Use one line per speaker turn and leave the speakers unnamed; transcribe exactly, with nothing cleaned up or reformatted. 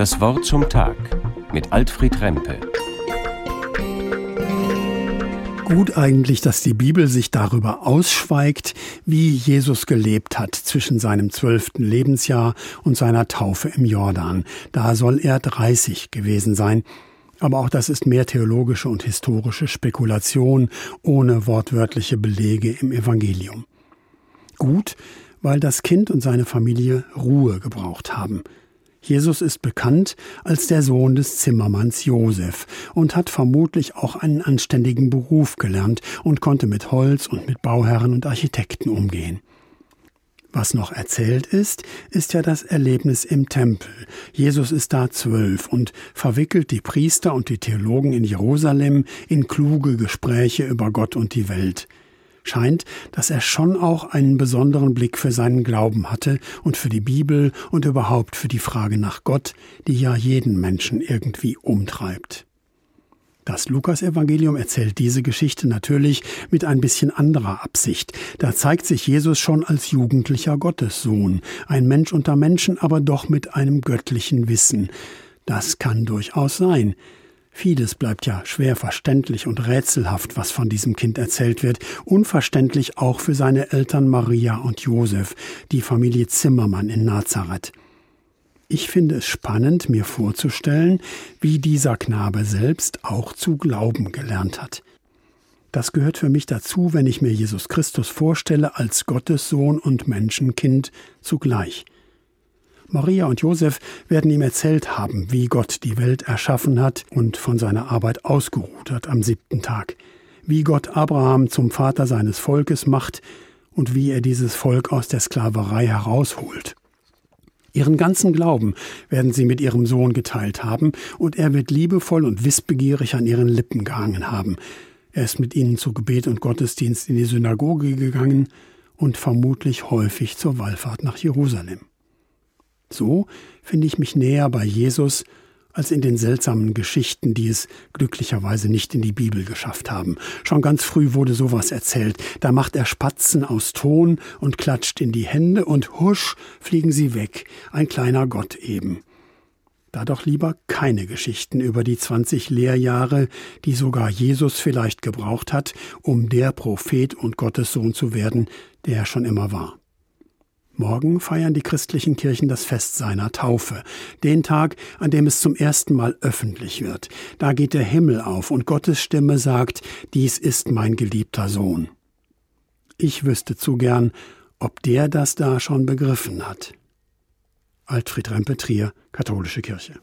Das Wort zum Tag mit Alfred Rempe.
Gut eigentlich, dass die Bibel sich darüber ausschweigt, wie Jesus gelebt hat zwischen seinem zwölften Lebensjahr und seiner Taufe im Jordan. Da soll er dreißig gewesen sein. Aber auch das ist mehr theologische und historische Spekulation ohne wortwörtliche Belege im Evangelium. Gut, weil das Kind und seine Familie Ruhe gebraucht haben. Jesus ist bekannt als der Sohn des Zimmermanns Josef und hat vermutlich auch einen anständigen Beruf gelernt und konnte mit Holz und mit Bauherren und Architekten umgehen. Was noch erzählt ist, ist ja das Erlebnis im Tempel. Jesus ist da zwölf und verwickelt die Priester und die Theologen in Jerusalem in kluge Gespräche über Gott und die Welt. Scheint, dass er schon auch einen besonderen Blick für seinen Glauben hatte und für die Bibel und überhaupt für die Frage nach Gott, die ja jeden Menschen irgendwie umtreibt. Das Lukas-Evangelium erzählt diese Geschichte natürlich mit ein bisschen anderer Absicht. Da zeigt sich Jesus schon als jugendlicher Gottessohn, ein Mensch unter Menschen, aber doch mit einem göttlichen Wissen. Das kann durchaus sein. Vieles bleibt ja schwer verständlich und rätselhaft, was von diesem Kind erzählt wird. Unverständlich auch für seine Eltern Maria und Josef, die Familie Zimmermann in Nazareth. Ich finde es spannend, mir vorzustellen, wie dieser Knabe selbst auch zu glauben gelernt hat. Das gehört für mich dazu, wenn ich mir Jesus Christus vorstelle als Gottessohn und Menschenkind zugleich. Maria und Josef werden ihm erzählt haben, wie Gott die Welt erschaffen hat und von seiner Arbeit ausgeruht hat am siebten Tag, wie Gott Abraham zum Vater seines Volkes macht und wie er dieses Volk aus der Sklaverei herausholt. Ihren ganzen Glauben werden sie mit ihrem Sohn geteilt haben und er wird liebevoll und wissbegierig an ihren Lippen gehangen haben. Er ist mit ihnen zu Gebet und Gottesdienst in die Synagoge gegangen und vermutlich häufig zur Wallfahrt nach Jerusalem. So finde ich mich näher bei Jesus als in den seltsamen Geschichten, die es glücklicherweise nicht in die Bibel geschafft haben. Schon ganz früh wurde sowas erzählt. Da macht er Spatzen aus Ton und klatscht in die Hände und husch, fliegen sie weg. Ein kleiner Gott eben. Da doch lieber keine Geschichten über die zwanzig Lehrjahre, die sogar Jesus vielleicht gebraucht hat, um der Prophet und Gottessohn zu werden, der er schon immer war. Morgen feiern die christlichen Kirchen das Fest seiner Taufe, den Tag, an dem es zum ersten Mal öffentlich wird. Da geht der Himmel auf und Gottes Stimme sagt, dies ist mein geliebter Sohn. Ich wüsste zu gern, ob der das da schon begriffen hat. Alfred Rempe, Trier, Katholische Kirche.